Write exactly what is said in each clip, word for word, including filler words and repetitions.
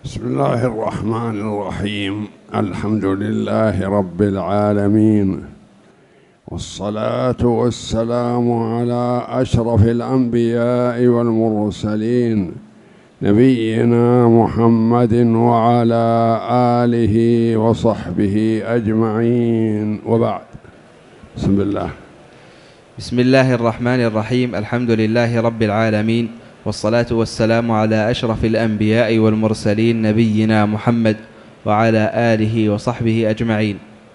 بسم الله الرحمن الرحيم. الحمد لله رب العالمين، والصلاة والسلام على أشرف الأنبياء والمرسلين نبينا محمد وعلى آله وصحبه أجمعين، وبعد. بسم الله بسم الله الرحمن الرحيم. الحمد لله رب العالمين، والصلاة والسلام على أشرف الأنبياء والمرسلين نبينا محمد وعلى آله وصحبه أجمعين.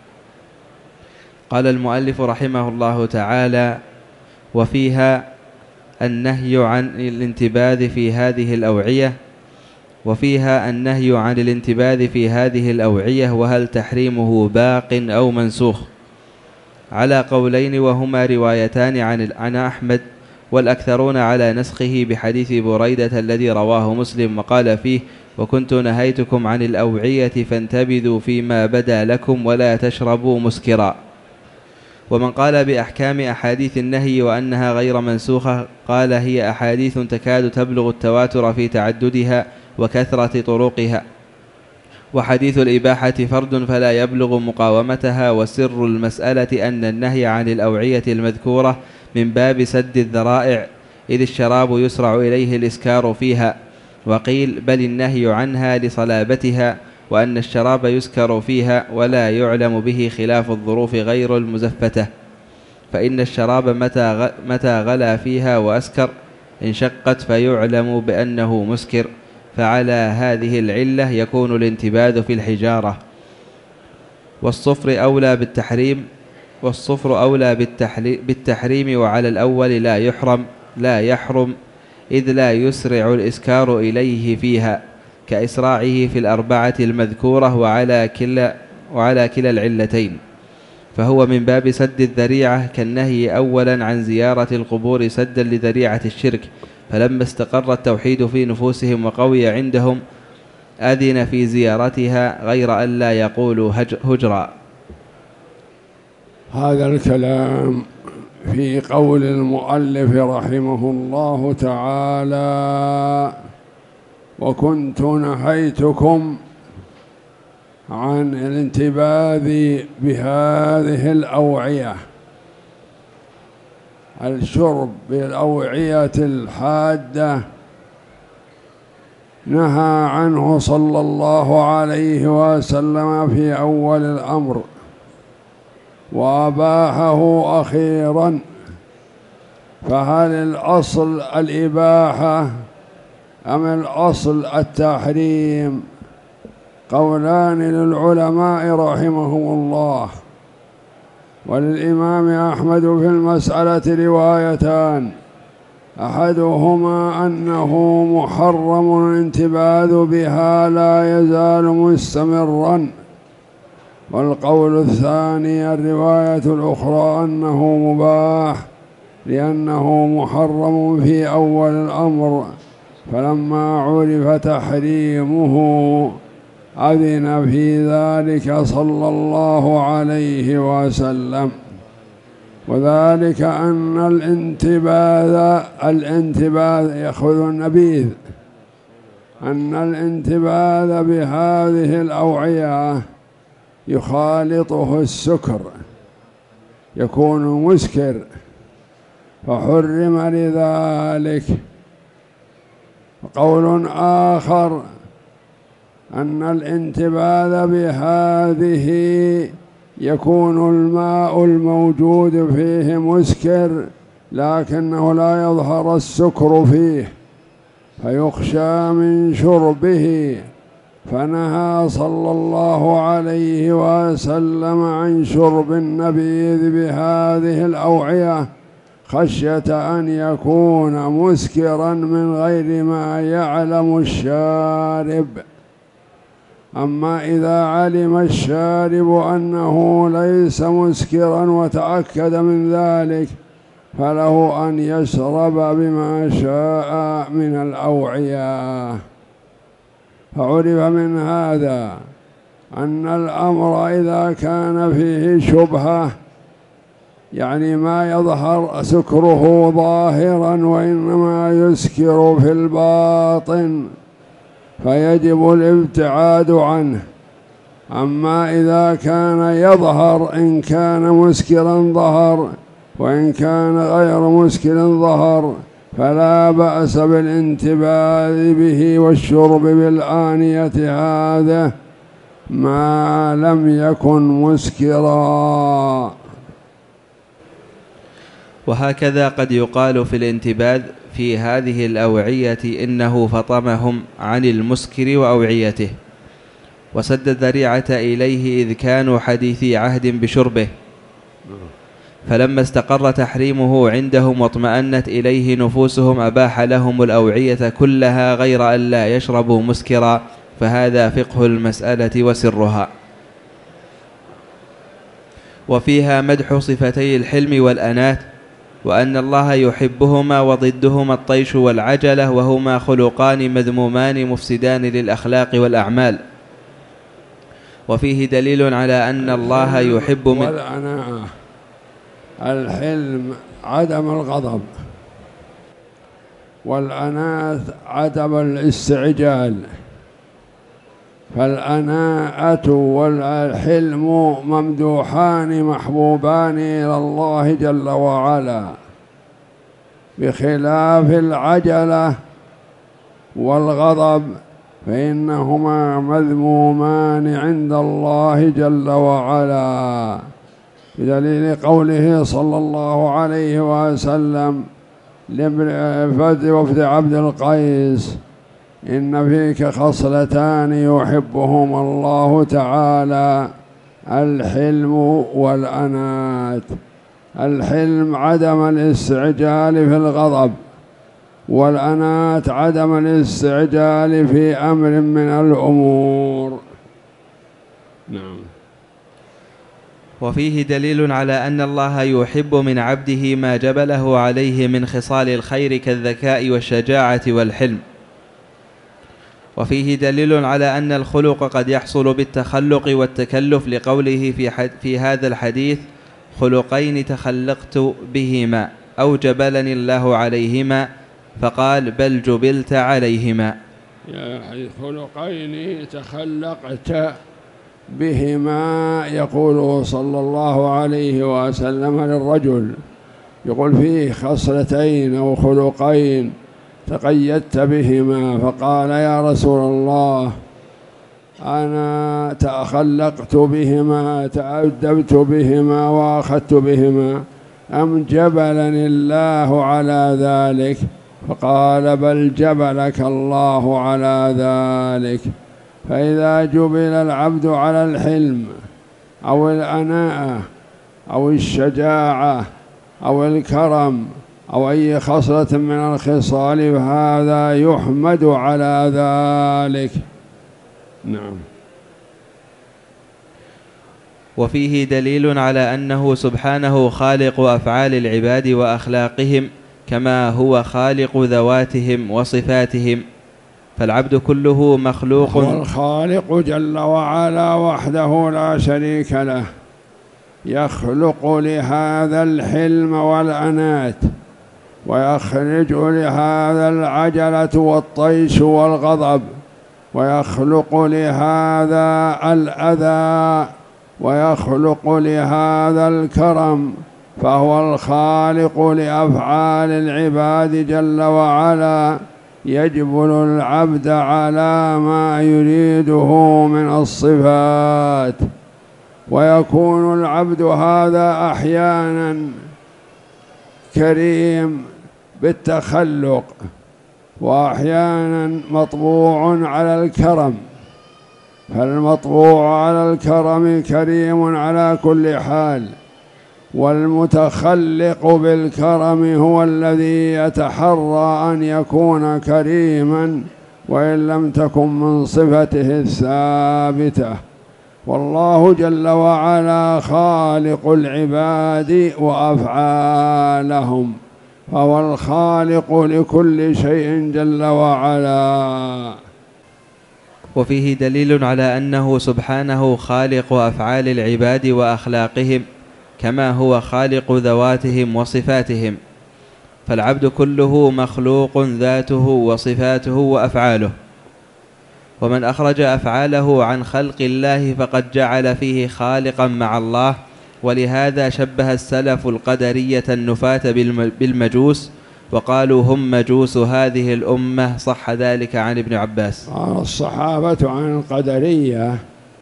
قال المؤلف رحمه الله تعالى: وفيها النهي عن الانتباذ في هذه الأوعية وفيها النهي عن الانتباذ في هذه الأوعية وهل تحريمه باق أو منسوخ، على قولين وهما روايتان عن عن أحمد، والأكثرون على نسخه بحديث بريدة الذي رواه مسلم وقال فيه: وكنت نهيتكم عن الأوعية فانتبذوا فيما بدا لكم ولا تشربوا مسكرا. ومن قال بأحكام أحاديث النهي وأنها غير منسوخة قال: هي أحاديث تكاد تبلغ التواتر في تعددها وكثرة طرقها، وحديث الإباحة فرد فلا يبلغ مقاومتها، وسر المسألة أن النهي عن الأوعية المذكورة من باب سد الذرائع، إذ الشراب يسرع إليه الإسكار فيها. وقيل بل النهي عنها لصلابتها، وأن الشراب يسكر فيها ولا يعلم به خلاف الظروف غير المزفتة، فإن الشراب متى متى غلا فيها وأسكر انشقت فيعلم بأنه مسكر، فعلى هذه العلة يكون الانتباذ في الحجارة. والصفر أولى بالتحريم والصفر أولى بالتحريم وعلى الأول لا يحرم لا يحرم إذ لا يسرع الإسكار إليه فيها، كإسراعه في الأربعة المذكورة وعلى كلا وعلى كلا العلتين، فهو من باب سد الذريعة، كالنهي أولا عن زيارة القبور سدا لذريعة الشرك، فلما استقر التوحيد في نفوسهم وقوي عندهم أذن في زيارتها غير أن لا يقولوا هجرا. هذا الكلام في قول المؤلف رحمه الله تعالى: وكنت نهيتكم عن الانتباذ بهذه الأوعية، الشرب بالأوعية الحادة نهى عنه صلى الله عليه وسلم في أول الأمر، وأباحه أخيرا، فهل الأصل الإباحة أم الأصل التحريم؟ قولان للعلماء رحمهم الله، وللإمام أحمد في المسألة روايتان، أحدهما أنه محرم الانتباذ بها لا يزال مستمرا، والقول الثاني الرواية الأخرى أنه مباح لأنه محرم في أول الأمر، فلما عرف تحريمه أذن في ذلك صلى الله عليه وسلم. وذلك أن الانتباذ الانتباذ يأخذ النبيذ أن الانتباذ بهذه الأوعية يخالطه السكر، يكون مسكر، فحرم لذلك. قول آخر أن الانتباذ بهذه يكون الماء الموجود فيه مسكر لكنه لا يظهر السكر فيه فيخشى من شربه، فنهى صلى الله عليه وسلم عن شرب النبيذ بهذه الأوعية خشية أن يكون مسكرا من غير ما يعلم الشارب. أما إذا علم الشارب أنه ليس مسكرا وتأكد من ذلك فله أن يشرب بما شاء من الأوعية. فعرف من هذا أن الأمر إذا كان فيه شبهة، يعني ما يظهر سكره ظاهرا وإنما يسكر في الباطن، فيجب الابتعاد عنه. أما إذا كان يظهر، إن كان مسكرا ظهر، وإن كان غير مسكر ظهر، فلا بأس بالانتباذ به والشرب بالآنية هذا ما لم يكن مسكرا. وهكذا قد يقال في الانتباذ في هذه الأوعية إنه فطمهم عن المسكر وأوعيته وسد الذريعة إليه إذ كانوا حديثي عهد بشربه، فلما استقر تحريمه عندهم واطمأنت إليه نفوسهم أباح لهم الأوعية كلها غير أن لا يشربوا مسكرا، فهذا فقه المسألة وسرها. وفيها مدح صفتي الحلم والأنات، وأن الله يحبهما وضدهما الطيش والعجلة، وهما خلقان مذمومان مفسدان للأخلاق والأعمال. وفيه دليل على أن الله يحب من والأناة الحلم عدم الغضب، والأناة عدم الاستعجال، فالأناءة والحلم ممدوحان محبوبان إلى الله جل وعلا، بخلاف العجلة والغضب فإنهما مذمومان عند الله جل وعلا، بدليل قوله صلى الله عليه وسلم لوفد عبد القيس: إن فيك خصلتان يحبهما الله تعالى، الحلم والأنات. الحلم عدم الاستعجال في الغضب، والأنات عدم الاستعجال في أمر من الأمور. نعم. وفيه دليل على أن الله يحب من عبده ما جبله عليه من خصال الخير كالذكاء والشجاعة والحلم. وفيه دليل على أن الخلق قد يحصل بالتخلق والتكلف، لقوله في, في هذا الحديث: خلقين تخلقت بهما أو جبلني الله عليهما، فقال: بل جبلت عليهما. خلقين تخلقت بهما يقول صلى الله عليه وسلم للرجل، يقول فيه خصلتين أو خلقين تقيدت بهما، فقال: يا رسول الله، أنا تخلقت بهما، تأدبت بهما وأخذت بهما، أم جبلني الله على ذلك؟ فقال: بل جبلك الله على ذلك. فإذا جبل العبد على الحلم أو الأناءة أو الشجاعة أو الكرم أو أي خصلة من الخصال فهذا يحمد على ذلك. نعم. وفيه دليل على أنه سبحانه خالق أفعال العباد وأخلاقهم كما هو خالق ذواتهم وصفاتهم، فالعبد كله مخلوق. هو الخالق جل وعلا وحده لا شريك له، يخلق لهذا الحلم والأنات، ويخرج لهذا العجلة والطيش والغضب، ويخلق لهذا الأذى، ويخلق لهذا الكرم، فهو الخالق لأفعال العباد جل وعلا، يجبل العبد على ما يريده من الصفات. ويكون العبد هذا أحيانا كريم بالتخلق، وأحيانا مطبوع على الكرم، فالمطبوع على الكرم كريم على كل حال، والمتخلق بالكرم هو الذي يتحرى أن يكون كريما وإن لم تكن من صفته الثابتة. والله جل وعلا خالق العباد وأفعالهم، فهو الخالق لكل شيء جل وعلا. وفيه دليل على أنه سبحانه خالق أفعال العباد وأخلاقهم كما هو خالق ذواتهم وصفاتهم، فالعبد كله مخلوق ذاته وصفاته وأفعاله. ومن أخرج أفعاله عن خلق الله فقد جعل فيه خالقا مع الله. ولهذا شبه السلف القدرية النفاة بالمجوس وقالوا هم مجوس هذه الأمة. صح ذلك عن ابن عباس. الصحابة عن القدرية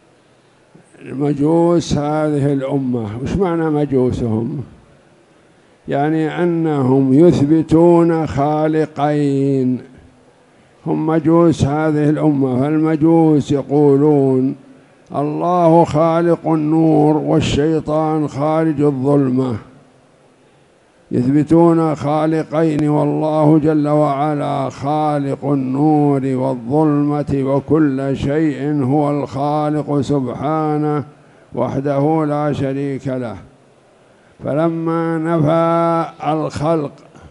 مجوس هذه الأمة. وش معنى مجوسهم؟ يعني أنهم يثبتون خالقين، هم مجوس هذه الأمة. فالمجوس يقولون الله خالق النور والشيطان خارج الظلمة، يثبتون خالقين، والله جل وعلا خالق النور والظلمة وكل شيء هو الخالق سبحانه وحده لا شريك له. فلما نفى الخلق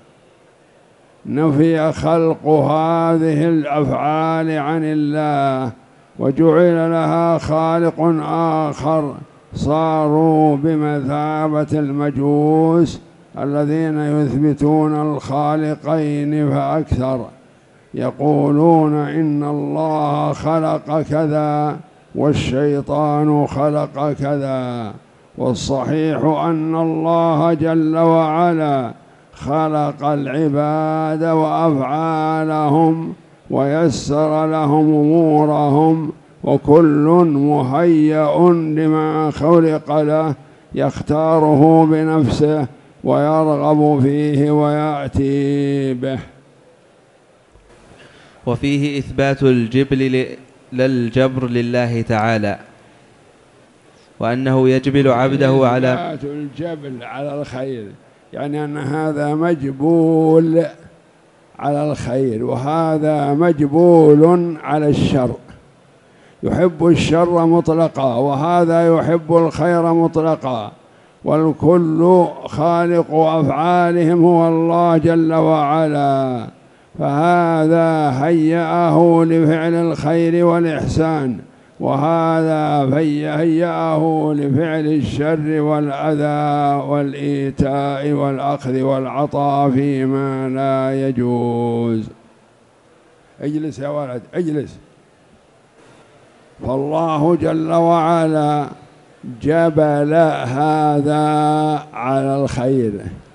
نفي خلق هذه الأفعال عن الله وجعل لها خالق آخر، صاروا بمثابة المجوس الذين يثبتون الخالقين فأكثر، يقولون إن الله خلق كذا والشيطان خلق كذا. والصحيح أن الله جل وعلا خلق العباد وأفعالهم ويسر لهم أمورهم، وكل مهيأ لما خلق له يختاره بنفسه ويرغب فيه ويأتي به. وفيه إثبات الجبل للجبر لله تعالى، وأنه يجبل عبده على إثبات الجبل على الخير، يعني أن هذا مجبول على الخير وهذا مجبول على الشر، يحب الشر مطلقا وهذا يحب الخير مطلقا، والكل خالق أفعالهم هو الله جل وعلا. فهذا هيأه لفعل الخير والإحسان، وهذا هيأه لفعل الشر والأذى والإيتاء والأخذ والعطاء فيما لا يجوز. اجلس يا ولد اجلس. فالله جل وعلا جبل هذا على الخير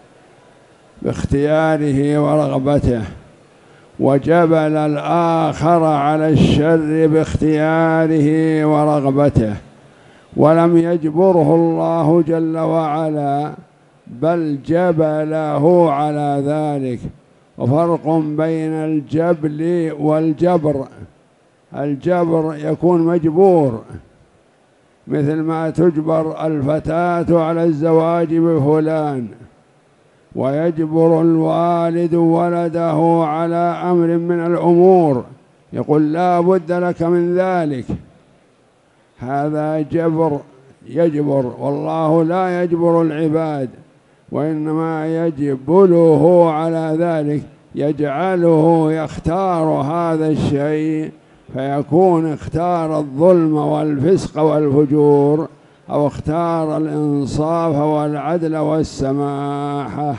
باختياره ورغبته، وجبل الآخر على الشر باختياره ورغبته، ولم يجبره الله جل وعلا بل جبله على ذلك. وفرق بين الجبل والجبر، الجبر يكون مجبور، مثل ما تجبر الفتاة على الزواج بفلان، ويجبر الوالد ولده على أمر من الأمور، يقول لا بد لك من ذلك، هذا جبر يجبر. والله لا يجبر العباد، وإنما يجبله على ذلك، يجعله يختار هذا الشيء، فيكون اختار الظلم والفسق والفجور أو اختار الإنصاف والعدل والسماحة.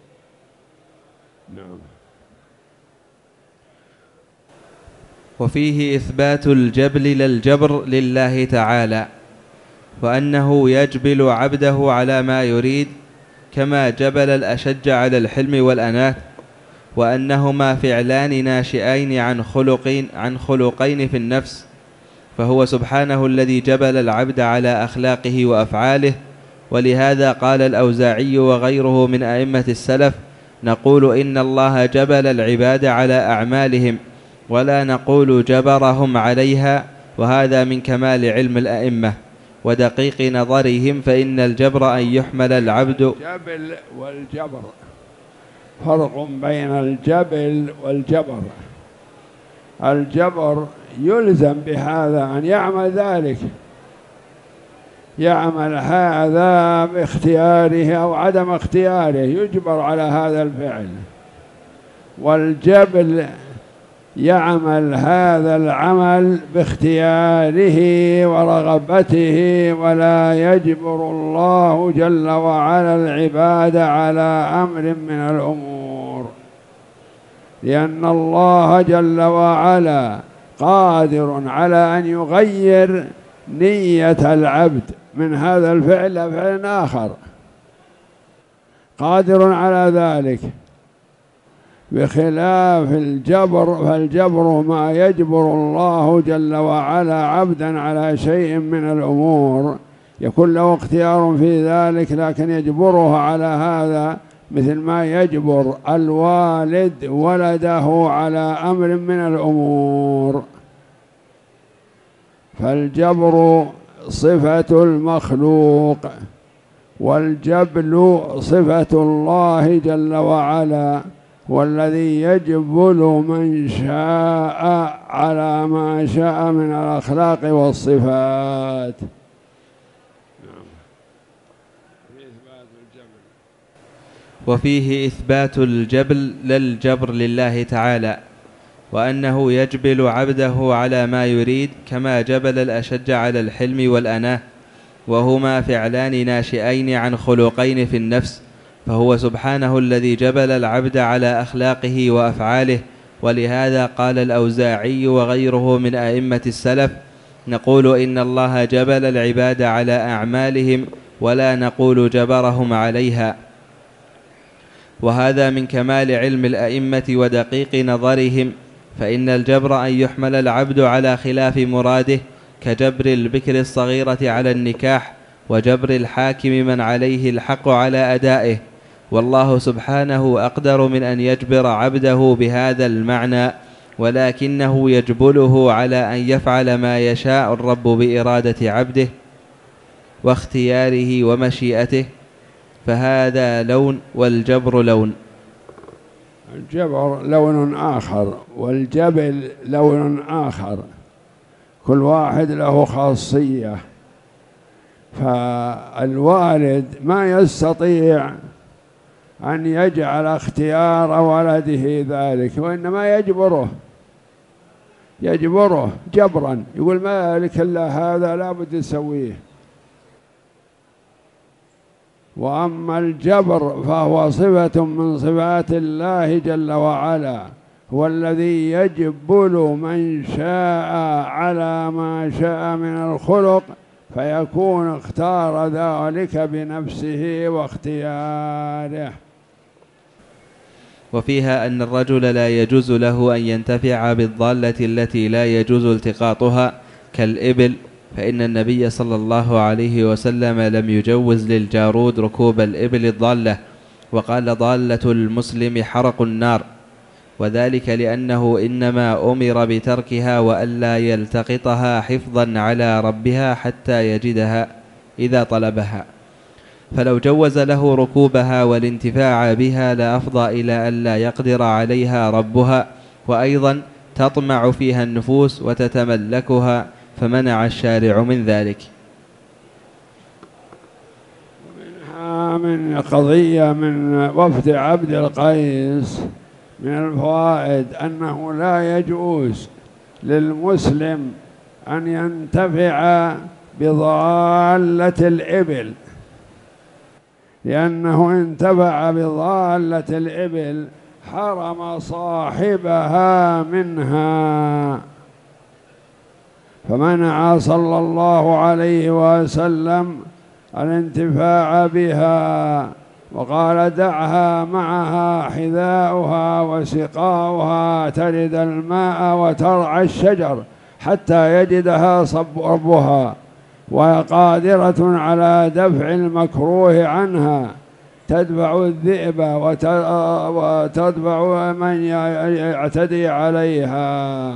نعم. وفيه إثبات الجبل للجبر لله تعالى، وأنه يجبل عبده على ما يريد كما جبل الأشج على الحلم والأناة، وأنهما فعلان ناشئين عن خلقين, عن خلقين في النفس، فهو سبحانه الذي جبل العبد على أخلاقه وأفعاله. ولهذا قال الأوزاعي وغيره من أئمة السلف: نقول إن الله جبل العباد على أعمالهم، ولا نقول جبرهم عليها، وهذا من كمال علم الأئمة ودقيق نظرهم، فإن الجبر أن يحمل العبد. الجبل والجبر فرق بين الجبل والجبر. الجبر يلزم بهذا أن يعمل ذلك، يعمل هذا باختياره أو عدم اختياره، يجبر على هذا الفعل. والجبل يعمل هذا العمل باختياره ورغبته، ولا يجبر الله جل وعلا العباد على أمر من الأمور، لأن الله جل وعلا قادر على أن يغير نية العبد من هذا الفعل إلى فعل آخر، قادر على ذلك، بخلاف الجبر، فالجبر ما يجبر الله جل وعلا عبدا على شيء من الأمور يكون له اختيار في ذلك، لكن يجبره على هذا مثل ما يجبر الوالد ولده على أمر من الأمور. فالجبر صفة المخلوق، والجبل صفة الله جل وعلا، والذي يجبل من شاء على ما شاء من الأخلاق والصفات. وفيه إثبات الجبل للجبر لله تعالى، وأنه يجبل عبده على ما يريد، كما جبل الأشج على الحلم والأناه، وهما فعلان ناشئين عن خلقين في النفس، فهو سبحانه الذي جبل العبد على أخلاقه وأفعاله. ولهذا قال الأوزاعي وغيره من أئمة السلف: نقول إن الله جبل العباد على أعمالهم، ولا نقول جبرهم عليها. وهذا من كمال علم الأئمة ودقيق نظرهم، فإن الجبر أن يحمل العبد على خلاف مراده، كجبر البكر الصغيرة على النكاح، وجبر الحاكم من عليه الحق على أدائه. والله سبحانه أقدر من أن يجبر عبده بهذا المعنى، ولكنه يجبله على أن يفعل ما يشاء الرب بإرادة عبده واختياره ومشيئته، فهذا لون والجبر لون. الجبر لون آخر والجبل لون آخر، كل واحد له خاصية. فالوالد ما يستطيع أن يجعل اختيار ولده ذلك، وإنما يجبره يجبره جبرا، يقول ما لك إلا هذا لا بد تسويه. وأما الجبر فهو صفة من صفات الله جل وعلا، هو الذي يجبل من شاء على ما شاء من الخلق، فيكون اختار ذلك بنفسه واختياره. وفيها أن الرجل لا يجوز له أن ينتفع بالضالة التي لا يجوز التقاطها كالإبل، فإن النبي صلى الله عليه وسلم لم يجوز للجارود ركوب الإبل الضالة، وقال: ضالة المسلم حرق النار، وذلك لأنه إنما أمر بتركها وألا يلتقطها حفظا على ربها حتى يجدها إذا طلبها، فلو جوز له ركوبها والانتفاع بها لأفضى إلى ألا يقدر عليها ربها، وأيضا تطمع فيها النفوس وتتملكها، فمنع الشارع من ذلك. ومنها من قضية من وفد عبد القيس من الفوائد أنه لا يجوز للمسلم أن ينتفع بضالة الإبل، لأنه انتفع بضالة الإبل حرم صاحبها منها، فمنع صلى الله عليه وسلم الانتفاع بها، وقال: دعها معها حذاؤها وسقاؤها ترد الماء وترعى الشجر حتى يجدها صب ربها، وقادرة على دفع المكروه عنها، تدفع الذئب وتدفع من يعتدي عليها.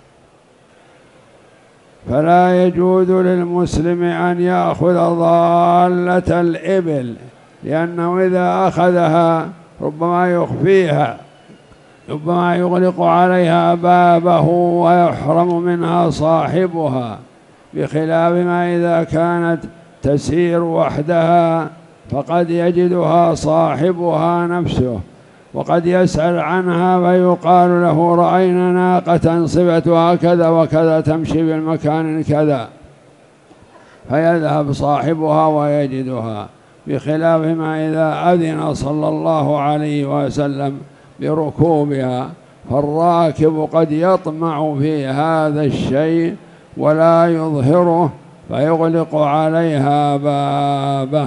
فلا يجوز للمسلم أن يأخذ ضالة الإبل، لأنه إذا أخذها ربما يخفيها، ربما يغلق عليها بابه ويحرم منها صاحبها، بخلاف ما إذا كانت تسير وحدها فقد يجدها صاحبها نفسه، وقد يسأل عنها فيقال له: رأينا ناقة صفتها كذا وكذا تمشي بالمكان كذا، فيذهب صاحبها ويجدها، بخلاف ما إذا أذن صلى الله عليه وسلم بركوبها فالراكب قد يطمع في هذا الشيء ولا يظهره فيغلق عليها بابه.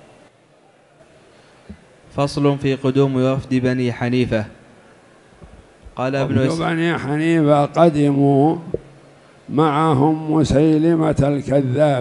فصل في قدوم وفد بني حنيفة. قال ابن وفد بني حنيفة قدموا معهم مسيلمة الكذاب،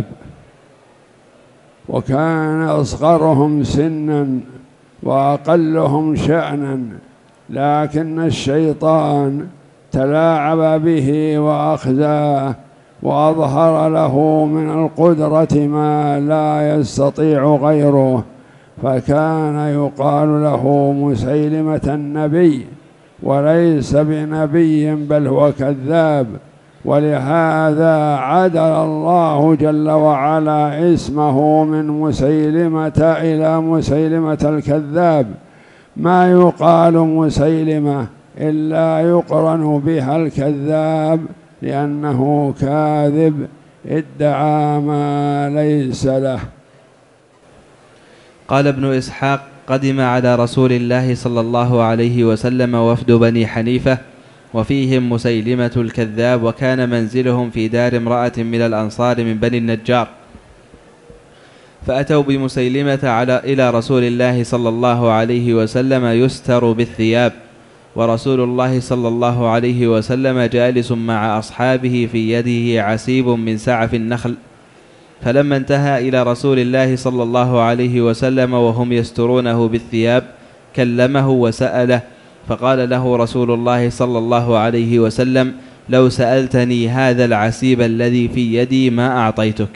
وكان أصغرهم سنا وأقلهم شأنا، لكن الشيطان تلاعب به وأخزاه وأظهر له من القدرة ما لا يستطيع غيره، فكان يقال له مسيلمة النبي وليس بنبي بل هو كذاب، ولهذا عدل الله جل وعلا اسمه من مسيلمة إلى مسيلمة الكذاب. ما يقال مسيلمة إلا يقرن بها الكذاب، لأنه كاذب ادعى ما ليس له. قال ابن إسحاق: قدم على رسول الله صلى الله عليه وسلم وفد بني حنيفة وفيهم مسيلمة الكذاب، وكان منزلهم في دار امرأة من الأنصار من بني النجار، فأتوا بمسيلمة على إلى رسول الله صلى الله عليه وسلم يستر بالثياب، ورسول الله صلى الله عليه وسلم جالس مع أصحابه في يده عسيب من سعف النخل. فلما انتهى إلى رسول الله صلى الله عليه وسلم وهم يسترونه بالثياب كلمه وسأله، فقال له رسول الله صلى الله عليه وسلم: لو سألتني هذا العسيب الذي في يدي ما أعطيتك.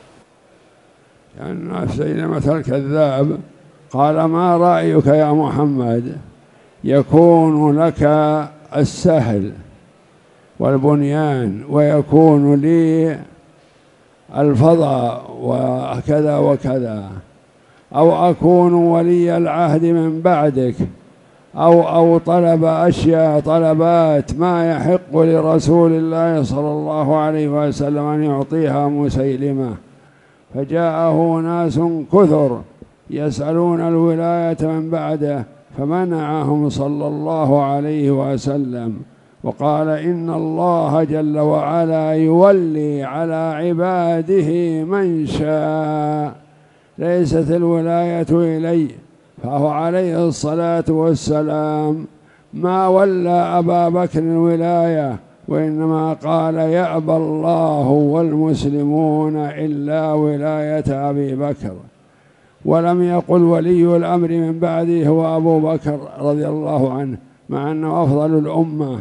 لأن يعني مسيلمة الكذاب قال: ما رأيك يا محمد؟ يكون لك السهل والبنيان ويكون لي الفضاء وكذا وكذا، أو أكون ولي العهد من بعدك، أو أو طلب أشياء طلبات ما يحق لرسول الله صلى الله عليه وسلم أن يعطيها مسيلمة. فجاءه ناس كثر يسألون الولاية من بعده، فمنعهم صلى الله عليه وسلم وقال: إن الله جل وعلا يولي على عباده من شاء، ليست الولاية إلي. فهو عليه الصلاة والسلام ما ولى أبا بكر الولاية، وإنما قال: يأبى الله والمسلمون إلا ولاية أبي بكر، ولم يقل ولي الأمر من بعده هو أبو بكر رضي الله عنه، مع أنه أفضل الأمة.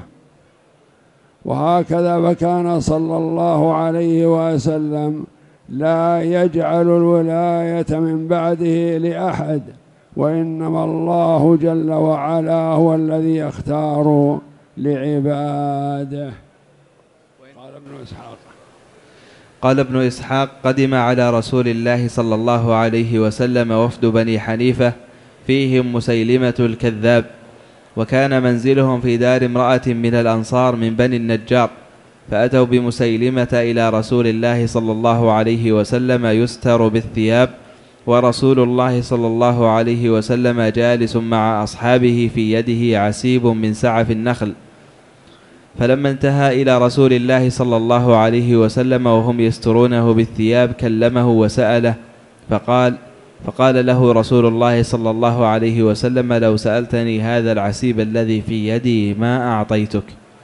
وهكذا فكان صلى الله عليه وسلم لا يجعل الولاية من بعده لأحد، وإنما الله جل وعلا هو الذي يختار لعباده. قال ابن إسحاق قال ابن إسحاق: قدم على رسول الله صلى الله عليه وسلم وفد بني حنيفة فيهم مسيلمة الكذاب، وكان منزلهم في دار امرأة من الأنصار من بني النجار، فأتوا بمسيلمة إلى رسول الله صلى الله عليه وسلم يستر بالثياب، ورسول الله صلى الله عليه وسلم جالس مع أصحابه في يده عسيب من سعف النخل. فلما انتهى إلى رسول الله صلى الله عليه وسلم وهم يسترونه بالثياب كلمه وسأله، فقال فقال له رسول الله صلى الله عليه وسلم: لو سألتني هذا العسيب الذي في يدي ما أعطيتك.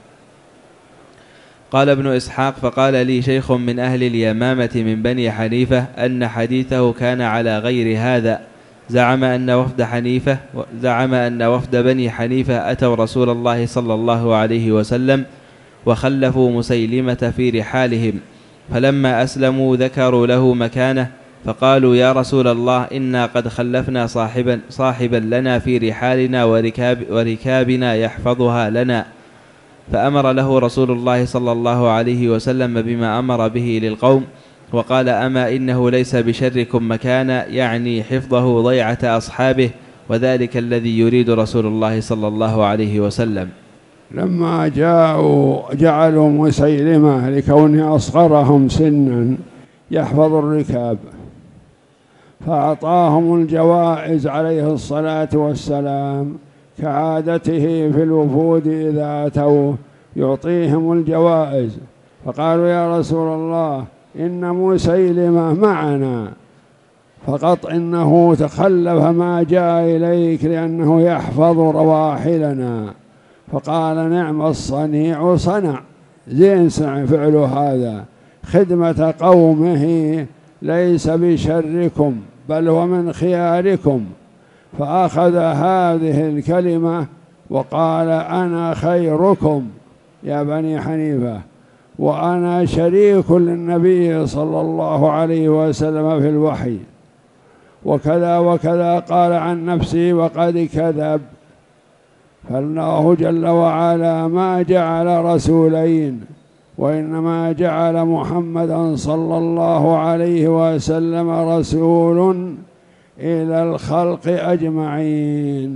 قال ابن إسحاق: فقال لي شيخ من أهل اليمامة من بني حنيفة أن حديثه كان على غير هذا، زعم أن وفد حنيفة زعم أن وفد بني حنيفة أتوا رسول الله صلى الله عليه وسلم وخلفوا مسيلمة في رحالهم، فلما أسلموا ذكروا له مكانه، فقالوا: يا رسول الله، إنا قد خلفنا صاحبا, صاحبا لنا في رحالنا وركاب وركابنا يحفظها لنا. فأمر له رسول الله صلى الله عليه وسلم بما أمر به للقوم، وقال: أما إنه ليس بشركم مكانا، يعني حفظه ضيعة أصحابه، وذلك الذي يريد رسول الله صلى الله عليه وسلم. لما جاءوا جعلوا مسيلمة لكونه أصغرهم سنا يحفظ الركاب، فأعطاهم الجوائز عليه الصلاة والسلام كعادته في الوفود إذا أتوا يعطيهم الجوائز، فقالوا يا رسول الله إن مسيلمة معنا فقط إنه تخلف ما جاء إليك لأنه يحفظ رواحلنا. فقال نعم الصنيع صنع، زين صنع فعله هذا، خدمة قومه ليس بشركم بل هو من خياركم. فأخذ هذه الكلمة وقال أنا خيركم يا بني حنيفة، وأنا شريك للنبي صلى الله عليه وسلم في الوحي، وكذا وكذا قال عن نفسي وقد كذب. فالله جل وعلا ما جعل رسولين، وإنما جعل محمدا صلى الله عليه وسلم رسول إلى الخلق أجمعين.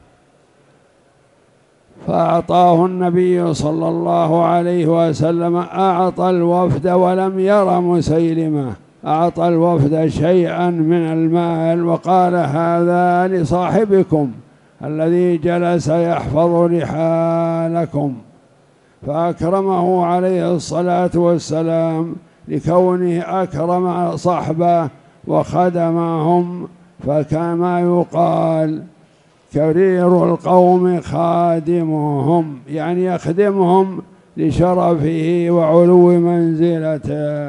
فأعطاه النبي صلى الله عليه وسلم، أعطى الوفد ولم ير مسيلمة، أعطى الوفد شيئا من المال وقال هذا لصاحبكم الذي جلس يحفظ رحالكم، فأكرمه عليه الصلاة والسلام لكونه أكرم صحبه وخدمهم. فكما يقال كرير القوم خادمهم، يعني يخدمهم لشرفه وعلو منزلته.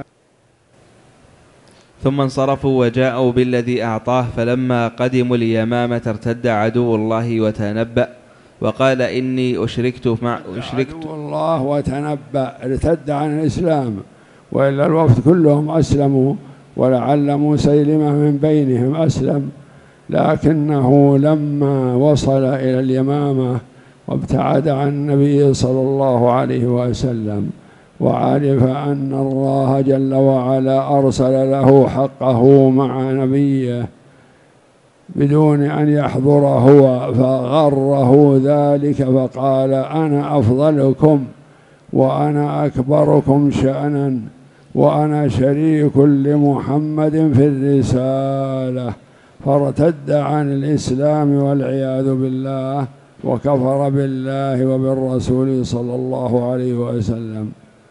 ثم انصرفوا وجاءوا بالذي أعطاه، فلما قدموا اليمامة ارتد عدو الله وتنبأ وقال إني أشركت مع أشركت عدو الله وتنبأ، ارتد عن الإسلام، وإلا الوفد كلهم أسلموا، ولعل مسيلمة من بينهم أسلم، لكنه لما وصل إلى اليمامة وابتعد عن النبي صلى الله عليه وسلم وعرف أن الله جل وعلا أرسل له حقه مع نبيه بدون أن يحضر هو، فغره ذلك فقال أنا أفضلكم وأنا أكبركم شأنا وأنا شريك لمحمد في الرسالة، فارتد عن الإسلام والعياذ بالله وكفر بالله وبالرسول صلى الله عليه وسلم.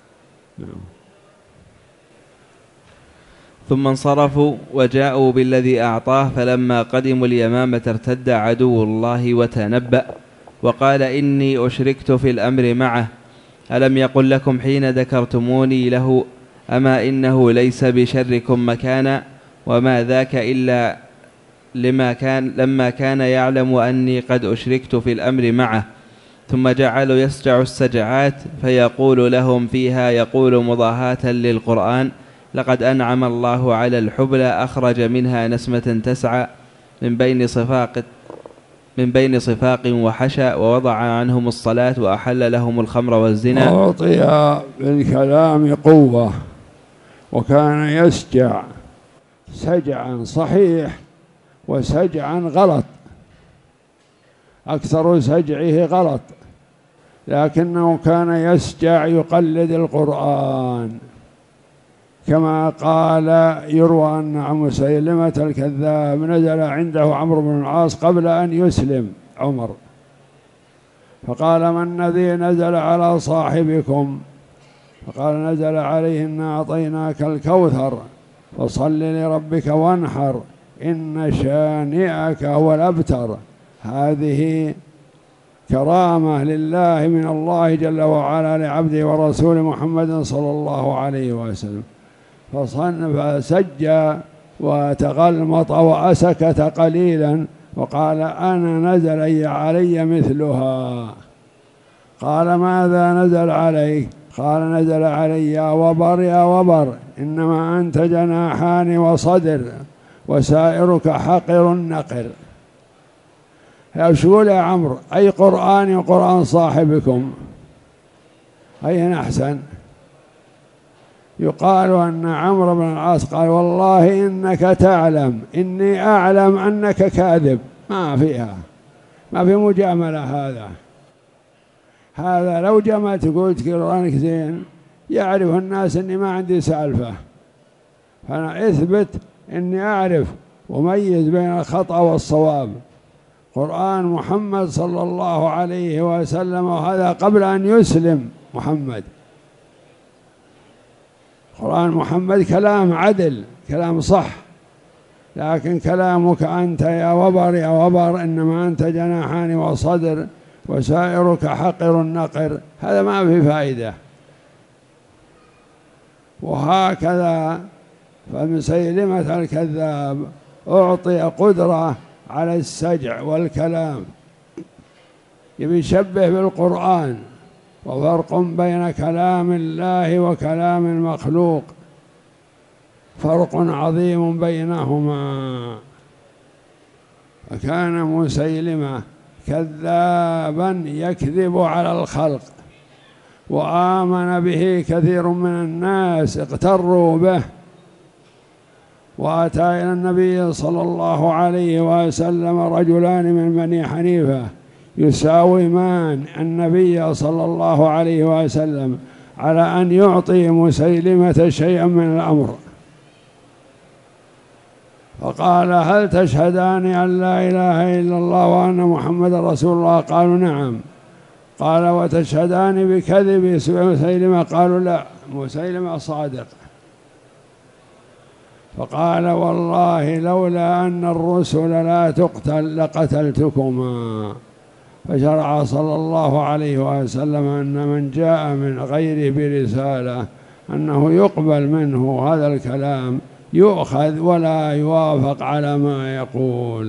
ثم انصرفوا وجاءوا بالذي أعطاه، فلما قدموا اليمامة ارتد عدو الله وتنبأ وقال إني أشركت في الأمر معه، ألم يقل لكم حين ذكرتموني له أما إنه ليس بشركم مكانا، وما ذاك إلا لما كان لما كان يعلم أني قد أشركت في الأمر معه. ثم جعل يسجع السجعات فيقول لهم فيها، يقول مضاهاة للقرآن لقد أنعم الله على الحبلى أخرج منها نسمة تسعى من بين صفاق من بين صفاق وحشى، ووضع عنهم الصلاة وأحل لهم الخمر والزنا. أعطي بالكلام قوة، وكان يسجع سجعا صحيح وسجعا غلط، أكثر سجعه غلط، لكنه كان يسجع يقلد القرآن، كما قال يروى أن مسيلمة الكذاب نزل عنده عمرو بن العاص قبل أن يسلم عمر، فقال من الذي نزل على صاحبكم؟ فقال نزل عليه إنا أعطيناك الكوثر فصل لربك وانحر إن شانئك هو الأبتر. هذه كرامة لله من الله جل وعلا لعبده ورسول محمد صلى الله عليه وسلم، فسجى وتغلمط وأسكت قليلا وقال أنا نزل علي مثلها. قال ماذا نزل عليك؟ قال نزل علي يا وبر يا وبر إنما أنت جناحان وصدر وسائرك حقر نقر. شو يا عمرو أي قرآن قرآن صاحبكم أين أحسن؟ يقال أن عمرو بن العاص قال والله إنك تعلم إني أعلم أنك كاذب، ما فيها ما في مجاملة. هذا هذا لو جمعت قلت قرآنك زين يعرف الناس إني ما عندي سالفة، فأنا أثبت إني أعرف وميز بين الخطأ والصواب. قرآن محمد صلى الله عليه وسلم، وهذا قبل أن يسلم محمد. قرآن محمد كلام عدل، كلام صح، لكن كلامك أنت يا وبر يا وبر، إنما أنت جناحان وصدر وسائرك حقر النقر، هذا ما في فائدة. وهكذا فمسيلمة الكذاب أعطي قدرة على السجع والكلام، يبي يشبه بالقرآن، وفرق بين كلام الله وكلام المخلوق، فرق عظيم بينهما. فكان مسيلمة كذابا يكذب على الخلق، وآمن به كثير من الناس اغتروا به. وأتى إلى النبي صلى الله عليه وسلم رجلان من بني حنيفة يساومان النبي صلى الله عليه وسلم على أن يعطي مسيلمة شيئا من الأمر، فقال: هل تشهدان أن لا إله إلا الله وأن محمد رسول الله؟ قالوا: نعم. قال: وتشهدان بكذب مسيلمة؟ قالوا: لا، مسيلمة صادق. فقال: والله لولا أن الرسل لا تقتل لقتلتكما. فشرع صلى الله عليه وسلم أن من جاء من غيره برسالة أنه يقبل منه هذا الكلام، يؤخذ ولا يوافق على ما يقول،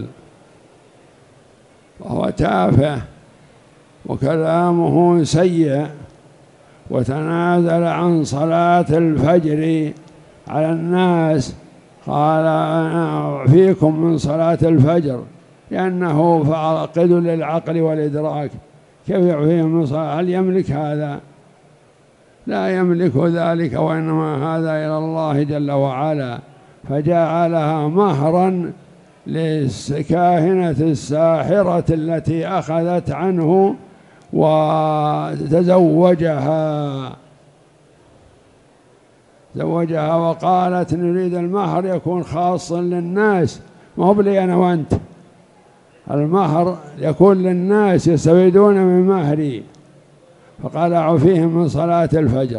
وهو تافه وكلامه سيء. وتنازل عن صلاة الفجر على الناس، قال: أنا فيكم من صلاة الفجر، لأنه فاقد للعقل والإدراك، كيف يعفيهم من صلاة؟ هل يملك هذا؟ لا يملك ذلك، وإنما هذا إلى الله جل وعلا. فجعلها مهرا للكاهنة الساحرة التي أخذت عنه وتزوجها زوجها وقالت: نريد المهر يكون خاصا للناس، ما هو لي أنا وأنت، المهر يكون للناس يستفيدون من مهري. فقال: أعفيهم من صلاة الفجر.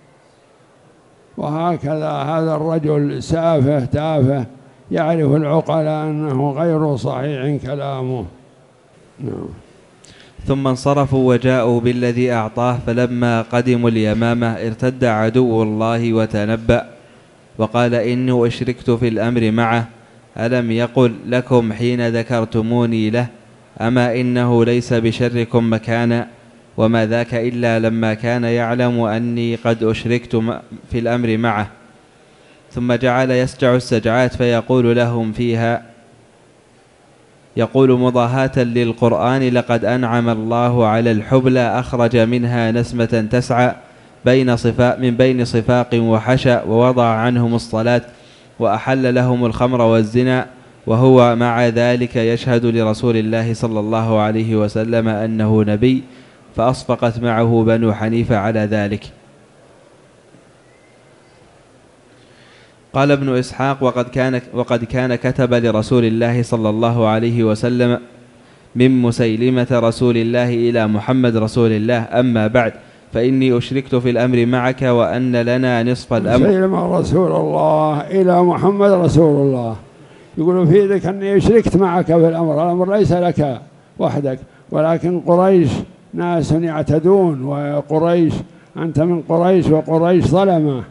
وهكذا هذا الرجل سافه تافه يعرف العقلاء أنه غير صحيح كلامه. نعم. ثم انصرفوا وجاءوا بالذي أعطاه، فلما قدموا اليمامة ارتد عدو الله وتنبأ وقال: إني أشركت في الأمر معه، ألم يقل لكم حين ذكرتموني له أما إنه ليس بشركم مكانا؟ وما ذاك إلا لما كان يعلم أني قد أشركت في الأمر معه. ثم جعل يسجع السجعات فيقول لهم فيها، يقول مضاهاة للقرآن: لقد أنعم الله على الحبلى أخرج منها نسمة تسعى بين صفاء من بين صفاق وحشا، ووضع عنهم الصلاة، وأحل لهم الخمر والزنا، وهو مع ذلك يشهد لرسول الله صلى الله عليه وسلم أنه نبي، فأصفقت معه بنو حنيفة على ذلك. قال ابن إسحاق: وقد كان, وقد كان كتب لرسول الله صلى الله عليه وسلم من مسيلمة رسول الله إلى محمد رسول الله، أما بعد فإني أشركت في الأمر معك، وأن لنا نصف الأمر. مسيلمة رسول الله إلى محمد رسول الله، يقول في ذلك أني أشركت معك في الأمر، الأمر ليس لك وحدك، ولكن قريش ناس يعتدون، وقريش أنت من قريش، وقريش ظلمة.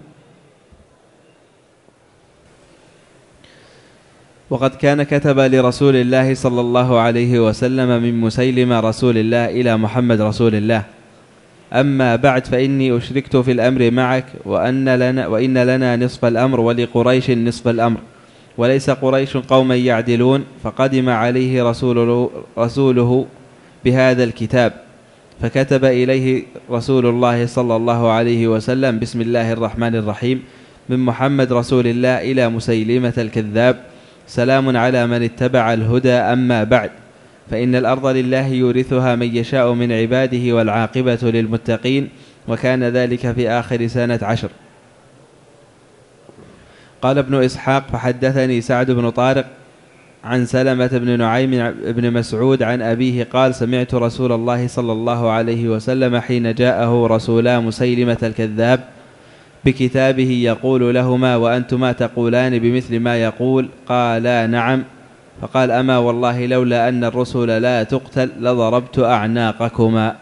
وقد كان كتب لرسول الله صلى الله عليه وسلم من مسيلمة رسول الله إلى محمد رسول الله، أما بعد فإني أشركت في الأمر معك، وأن لنا, وإن لنا نصف الأمر ولقريش نصف الأمر، وليس قريش قوما يعدلون. فقدم عليه رسوله, رسوله بهذا الكتاب، فكتب إليه رسول الله صلى الله عليه وسلم: بسم الله الرحمن الرحيم، من محمد رسول الله إلى مسيلمة الكذاب، سلام على من اتبع الهدى، أما بعد فإن الأرض لله يورثها من يشاء من عباده، والعاقبة للمتقين، وكان ذلك في آخر سنة عشر. قال ابن إسحاق: فحدثني سعد بن طارق عن سلمة بن نعيم بن مسعود عن أبيه قال سمعت رسول الله صلى الله عليه وسلم حين جاءه رسولا مسيلمة الكذاب بكتابه يقول لهما وأنتما تقولان بمثل ما يقول قالا نعم فقال أما والله لولا أن الرسل لا تقتل لضربت أعناقكما.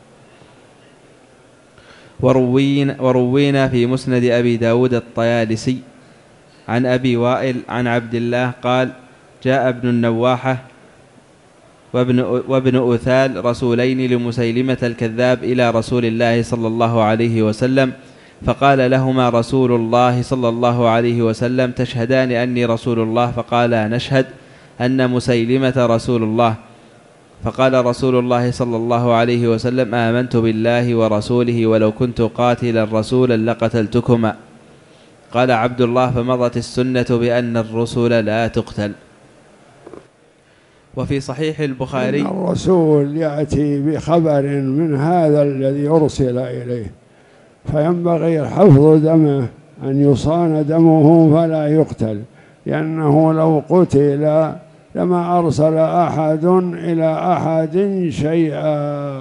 وروينا, وروينا في مسند أبي داود الطيالسي عن أبي وائل عن عبد الله قال جاء ابن النواحة وابن, وابن أثال رسولين لمسيلمة الكذاب إلى رسول الله صلى الله عليه وسلم فقال لهما رسول الله صلى الله عليه وسلم تشهدان أني رسول الله؟ فقالا نشهد أن مسيلمة رسول الله. فقال رسول الله صلى الله عليه وسلم آمنت بالله ورسوله ولو كنت قاتلا رسولا لقتلتكما. قال عبد الله فمضت السنة بأن الرسل لا تقتل. وفي صحيح البخاري إن الرسول يأتي بخبر من هذا الذي أرسل إليه فينبغي حفظ دمه أن يصان دمه فلا يقتل، لأنه لو قتل لما أرسل أحد إلى أحد شيئا.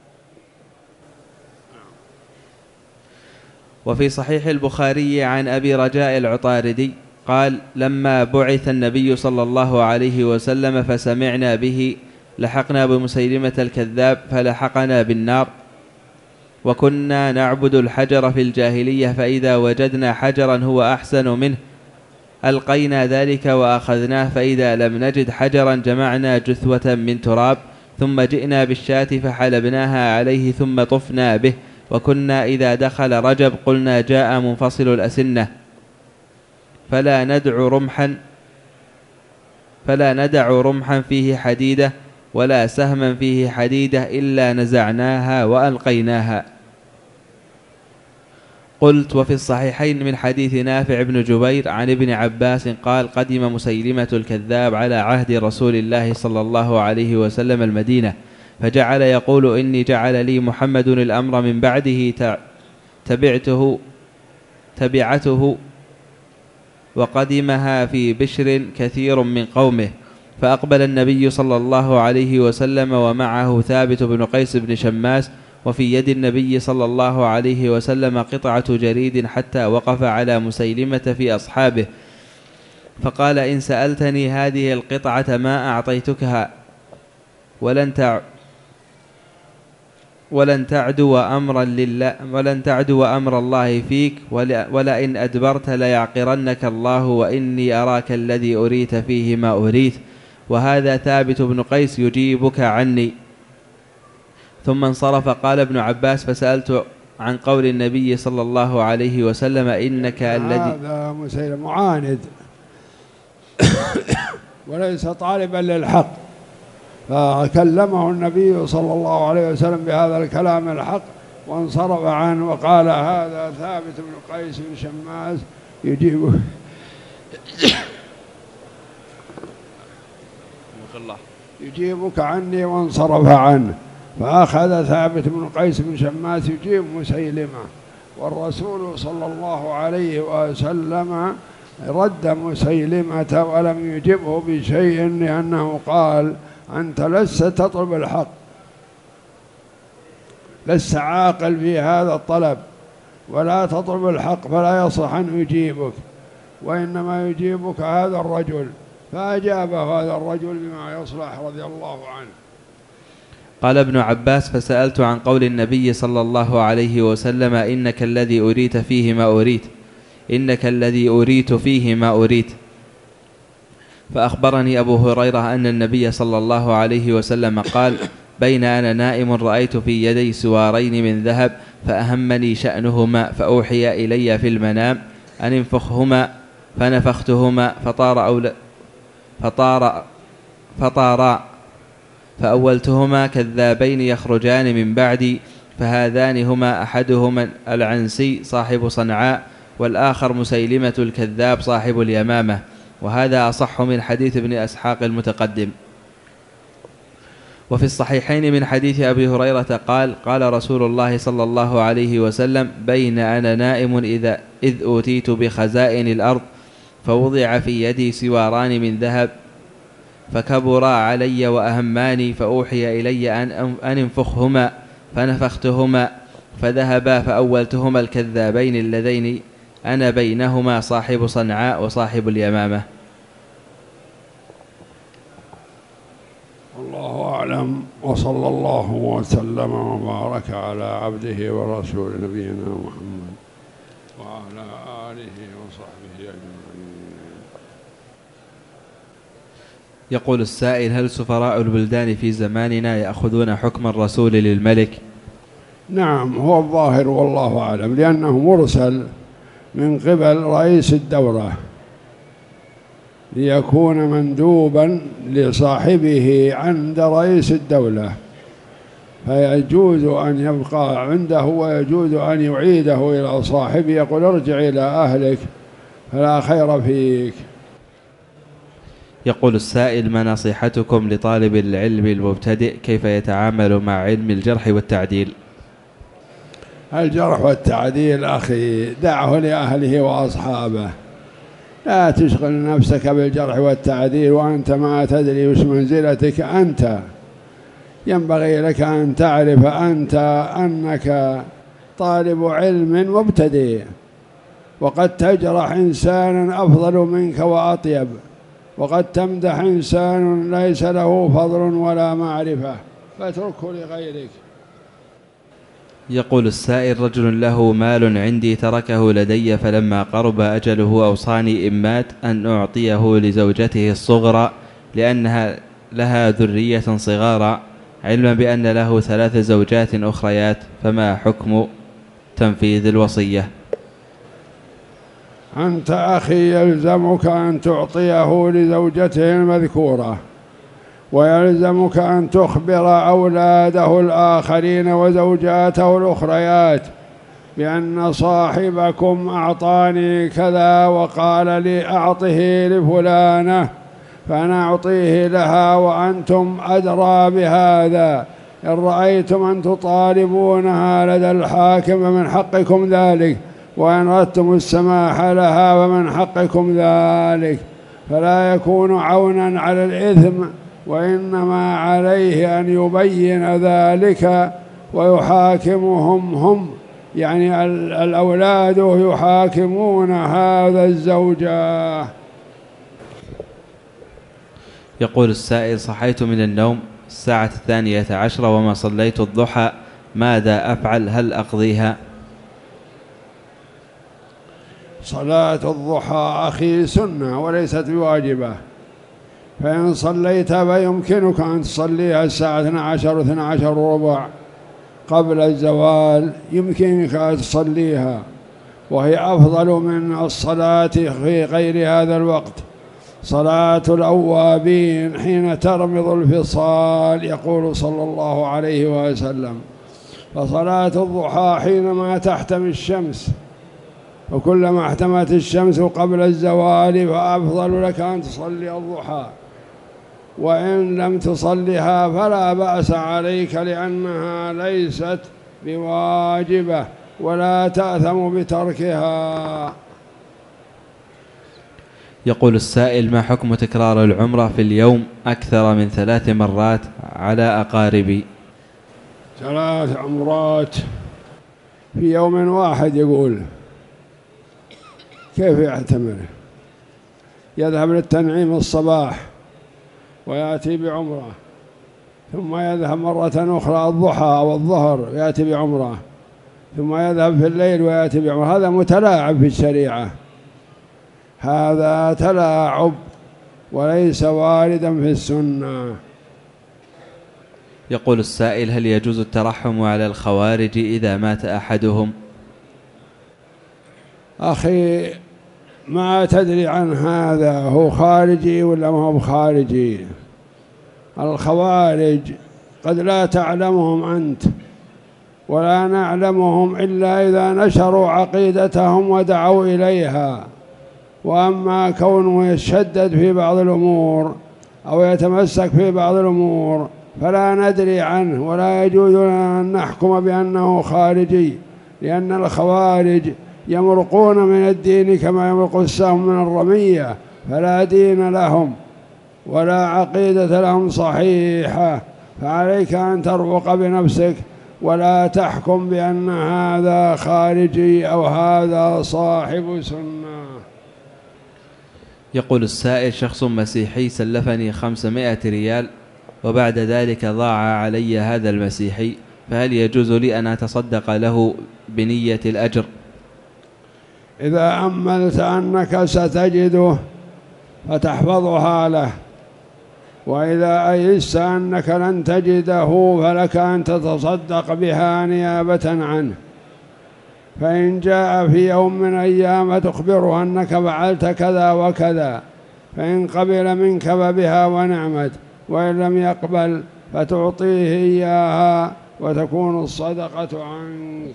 وفي صحيح البخاري عن أبي رجاء العطاردي قال لما بعث النبي صلى الله عليه وسلم فسمعنا به لحقنا بمسيلمة الكذاب فلحقنا بالنار، وكنا نعبد الحجر في الجاهلية فإذا وجدنا حجرا هو أحسن منه ألقينا ذلك وأخذناه، فإذا لم نجد حجرا جمعنا جثوة من تراب ثم جئنا بالشاة فحلبناها عليه ثم طفنا به، وكنا إذا دخل رجب قلنا جاء منفصل الأسنة فلا ندع رمحا فلا ندع رمحا فيه حديدة ولا سهما فيه حديدة إلا نزعناها وألقيناها. قلت وفي الصحيحين من حديث نافع بن جبير عن ابن عباس قال قدم مسيلمة الكذاب على عهد رسول الله صلى الله عليه وسلم المدينة فجعل يقول إني جعل لي محمد الأمر من بعده تبعته تبعته وقدمها في بشر كثير من قومه، فأقبل النبي صلى الله عليه وسلم ومعه ثابت بن قيس بن شماس، وفي يد النبي صلى الله عليه وسلم قطعة جريد حتى وقف على مسيلمة في أصحابه فقال إن سألتني هذه القطعة ما أعطيتكها ولن تع ولن تعدو أمرا لله ولن تعدو أمر الله فيك ولئن أدبرت ليعقرنك الله وإني أراك الذي أريت فيه ما أريت، وهذا ثابت بن قيس يجيبك عني. ثم انصرف. قال ابن عباس فسألت عن قول النبي صلى الله عليه وسلم إنك الذي هذا مسيلم معاند وليس طالبا للحق، فكلمه النبي صلى الله عليه وسلم بهذا الكلام الحق وانصرف عنه وقال هذا ثابت بن قيس بن شماس يجيبه يجيبك عني وانصرف عنه، فأخذ ثابت بن قيس بن شماس يجيب مسيلمة، والرسول صلى الله عليه وسلم رد مسيلمة ولم يجبه بشيء لأنه قال أنت لست تطلب الحق، لست عاقل في هذا الطلب ولا تطلب الحق فلا يصح أن يجيبك، وإنما يجيبك هذا الرجل، فأجابه هذا الرجل بما يصلح رضي الله عنه. قال ابن عباس فسألت عن قول النبي صلى الله عليه وسلم إنك الذي أريت فيه ما أريت إنك الذي أريت فيه ما أريت فأخبرني أبو هريرة أن النبي صلى الله عليه وسلم قال بين أنا نائم رأيت في يدي سوارين من ذهب فأهمني شأنهما فأوحي إلي في المنام أن انفخهما فنفختهما فطار أول فطار فطارا فأولتهما كذابين يخرجان من بعدي فهذان هما أحدهما العنسي صاحب صنعاء والآخر مسيلمة الكذاب صاحب اليمامة، وهذا أصح من حديث ابن أسحاق المتقدم. وفي الصحيحين من حديث أبي هريرة قال قال رسول الله صلى الله عليه وسلم بين أنا نائم إذا إذ أوتيت بخزائن الأرض فوضع في يدي سواران من ذهب فكبرا علي وأهماني، فأوحي إلي أن أن انفخهما، فنفختهما فذهبا، فأولتهما الكذابين اللذين أنا بينهما صاحب صنعاء وصاحب اليمامة. الله أعلم، وصلى الله وسلم وبارك على عبده ورسول نبينا محمد وعلى آله وصحبه أجمعين. يقول السائل: هل سفراء البلدان في زماننا يأخذون حكم الرسول للملك؟ نعم، هو الظاهر والله أعلم، لأنه مرسل من قبل رئيس الدولة ليكون مندوبا لصاحبه عند رئيس الدولة، فيجوز أن يبقى عنده ويجوز أن يعيده إلى صاحبه، يقول ارجع إلى أهلك فلا خير فيك. يقول السائل: ما نصيحتكم لطالب العلم المبتدئ كيف يتعامل مع علم الجرح والتعديل؟ الجرح والتعديل أخي دعه لأهله وأصحابه، لا تشغل نفسك بالجرح والتعديل وأنت ما تدري وش منزلتك. أنت ينبغي لك أن تعرف أنت أنك طالب علم مبتدئ، وقد تجرح إنسانا أفضل منك وأطيب، وقد تمدح إنسان ليس له فضل ولا معرفة، فاتركه لغيرك. يقول السائل: رجل له مال عندي تركه لدي، فلما قرب أجله أوصاني إن مات أن أعطيه لزوجته الصغرى لأنها لها ذرية صغارا، علما بأن له ثلاث زوجات أخريات، فما حكم تنفيذ الوصية؟ أنت أخي يلزمك أن تعطيه لزوجته المذكورة، ويلزمك أن تخبر أولاده الآخرين وزوجاته الأخريات بأن صاحبكم أعطاني كذا وقال لي أعطه لفلانة، فأنا أعطيه لها وأنتم أدرى بهذا. إن رأيتم أن تطالبونها لدى الحاكم فمن حقكم ذلك، وإن أردتم السماح لها فمن حقكم ذلك، فلا يكون عونا على الإثم، وإنما عليه أن يبين ذلك ويحاكمهم هم، يعني الأولاد يحاكمون هذا الزوجة. يقول السائل: صحيت من النوم الساعة الثانية عشرة وما صليت الضحى، ماذا أفعل؟ هل أقضيها؟ صلاة الضحى أخي سنة وليست بواجبة، فإن صليت فيمكنك أن تصليها الساعة اثنتا عشرة واثنتا عشرة وربع قبل الزوال، يمكنك أن تصليها، وهي أفضل من الصلاة في غير هذا الوقت. صلاة الأوابين حين ترمض الفصال، يقول صلى الله عليه وسلم، فصلاة الضحى حينما تحتمي الشمس، وكلما احتمت الشمس قبل الزوال فأفضل لك أن تصلي الضحى، وإن لم تصلها فلا بأس عليك، لأنها ليست بواجبة ولا تأثم بتركها. يقول السائل: ما حكم تكرار العمرة في اليوم أكثر من ثلاث مرات على أقاربي؟ ثلاث عمرات في يوم واحد، يقول كيف يعتمر؟ يذهب للتنعيم الصباح ويأتي بعمرة، ثم يذهب مرة أخرى الضحى أو الظهر ويأتي بعمرة، ثم يذهب في الليل ويأتي بعمرة. هذا متلاعب في الشريعة، هذا تلاعب وليس واردا في السنة. يقول السائل: هل يجوز الترحم على الخوارج إذا مات أحدهم؟ أخي ما تدري عن هذا، هو خارجي ولا ما هو خارجي؟ الخوارج قد لا تعلمهم أنت ولا نعلمهم إلا إذا نشروا عقيدتهم ودعوا إليها، وأما كونه يشدد في بعض الأمور أو يتمسك في بعض الأمور فلا ندري عنه، ولا يجوز لنا أن نحكم بأنه خارجي، لأن الخوارج يمرقون من الدين كما يمرق السهم من الرمية، فلا دين لهم. ولا عقيدة لهم صحيحة، فعليك أن ترفق بنفسك ولا تحكم بأن هذا خارجي أو هذا صاحب سنة. يقول السائل: شخص مسيحي سلفني خمسمائة ريال وبعد ذلك ضاع علي هذا المسيحي، فهل يجوز لي أن أتصدق له بنية الأجر؟ إذا أملت أنك ستجده فتحفظها له، وإذا أيست أنك لن تجده فلك أن تتصدق بها نيابة عنه، فإن جاء في يوم من أيام تخبره أنك فعلت كذا وكذا، فإن قبل منك فبها ونعمت، وإن لم يقبل فتعطيه إياها وتكون الصدقة عنك.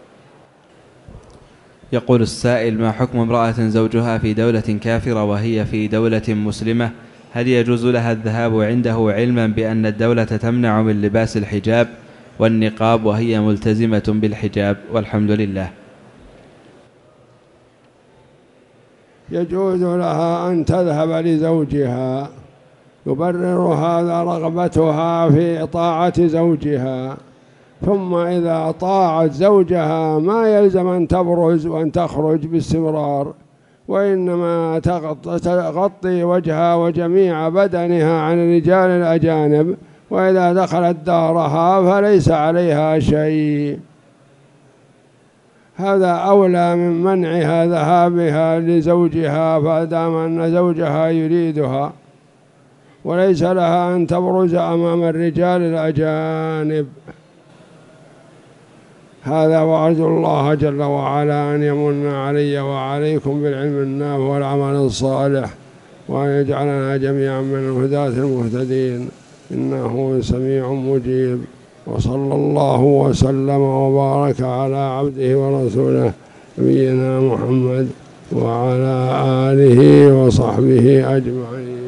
يقول السائل: ما حكم امرأة زوجها في دولة كافرة وهي في دولة مسلمة؟ هل يجوز لها الذهاب عنده علما بأن الدولة تمنع من لباس الحجاب والنقاب وهي ملتزمة بالحجاب والحمد لله؟ يجوز لها أن تذهب لزوجها، يبرر هذا رغبتها في طاعة زوجها، ثم إذا طاعت زوجها ما يلزم أن تبرز وأن تخرج باستمرار، وإنما تغطي وجهها وجميع بدنها عن الرجال الأجانب، وإذا دخلت دارها فليس عليها شيء. هذا أولى من منعها ذهابها لزوجها، فدام أن زوجها يريدها، وليس لها أن تبرز أمام الرجال الأجانب. هذا، وأرجو الله جل وعلا أن يمن علي وعليكم بالعلم النافع والعمل الصالح، وأن يجعلنا جميعا من الهداة المهتدين، إنه سميع مجيب. وصلى الله وسلم وبارك على عبده ورسوله نبينا محمد وعلى آله وصحبه أجمعين.